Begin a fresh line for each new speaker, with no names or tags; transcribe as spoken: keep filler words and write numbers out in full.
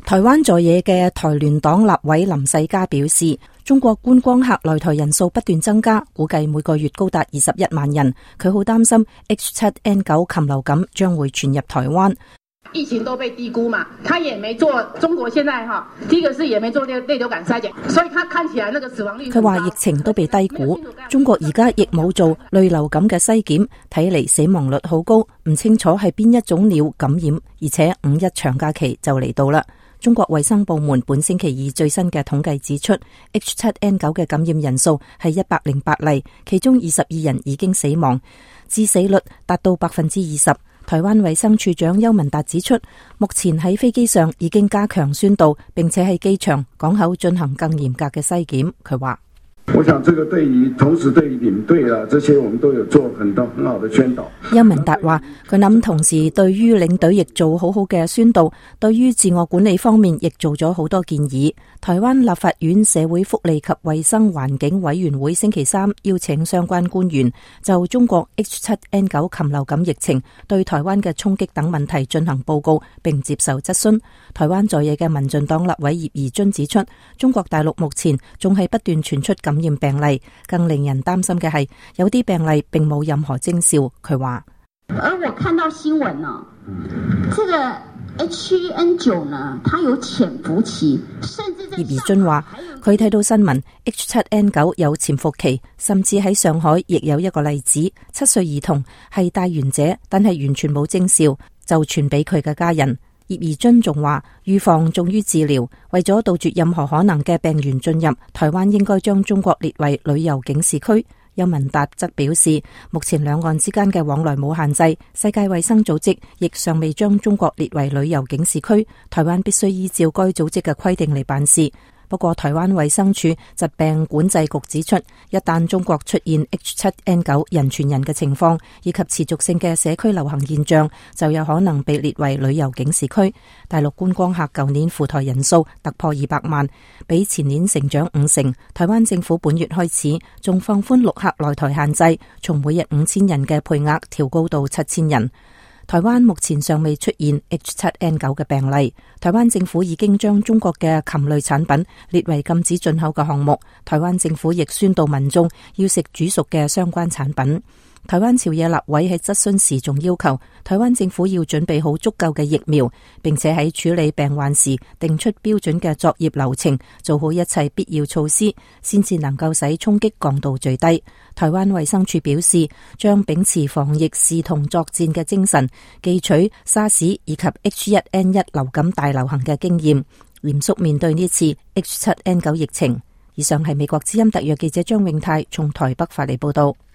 台灣在野嘅台聯黨立委林世嘉表示，中國觀光客來台人數不斷增加，估計每個月高達二十一萬人。佢好擔心 H 七 N 九 禽流感將會傳入台灣。
疫情都被低估嘛，他也沒做，中國現在哈，第一個是也沒做內流感篩檢，所以他看起來那個死亡率。佢話疫情都被低估，中國而家亦冇做類流感嘅篩檢，睇嚟死亡率好高，唔清楚係邊一種鳥感染，而且五一長假期就嚟到啦。中國衛生部門本星期二最新嘅統計指出 ，H 七 N 九 嘅感染人數係一百零八例，其中二十二人已經死亡，致死率達到百分之二十。台灣衛生處長邱文達指出，目前喺飛機上已經加強宣導，並且喺機場、港口進行更嚴格嘅篩檢。佢話：
我想這個對於同時對於領隊啊，這些我們都有做很多很好的宣導。
邱文達話：佢諗同時對於領隊亦做好好嘅宣導，對於自我管理方面亦做咗好多建議。台灣立法院社會福利及衛生環境委員會星期三邀請相關官員就中國 H 七 N 九 禽流感疫情對台灣嘅衝擊等問題進行報告，並接受質詢。台灣在野嘅民進黨立委葉宜津指出，中國大陸目前仲係不斷傳出感染病例，更令人擔心嘅係有啲病例並冇任何徵兆。佢話：
而我看到新聞呢，這個 H N 九 呢，它有潛伏期，甚至在葉
宜津話佢睇到新聞 H 七 N 九 有潛伏期，甚至喺上海亦有一個例子，七歲兒童係帶源者，但係完全冇徵兆，就傳俾佢嘅家人。葉宜津仲話，預防重於治療，為咗杜絕任何可能嘅病源進入，台灣應該將中國列為旅遊警示區。邱文達則表示，目前兩岸之間嘅往來冇限制，世界衛生組織亦尚未將中國列為旅遊警示區，台灣必須依照該組織嘅規定嚟辦事。不過台灣衛生署疾病管制局指出，一旦中國出現 H 七 N 九 人傳人嘅情況，以及持續性嘅社區流行現象，就有可能被列為旅遊警示區。大陸觀光客舊年赴台人數突破二百萬，比前年成長五成。台灣政府本月開始仲放寬陸客來台限制，從每日五千人嘅配額調高到七千人。台灣目前尚未出現 H 七 N 九 嘅病例，台灣政府已經將中國嘅禽類產品列為禁止進口嘅項目。台灣政府亦宣導民眾要食煮熟嘅相關產品。台灣朝野立委喺質詢時仲要求台灣政府要準備好足夠嘅疫苗，並且喺處理病患時定出標準嘅作業流程，做好一切必要措施，先至能夠使衝擊降到最低。台灣衛生署表示，將秉持防疫視同作戰嘅精神，記取沙士以及 H 一 N 一 流感大流行嘅經驗，嚴肅面對呢次 H 七 N 九 疫情。以上係美國之音特約記者張永泰從台北發嚟報道。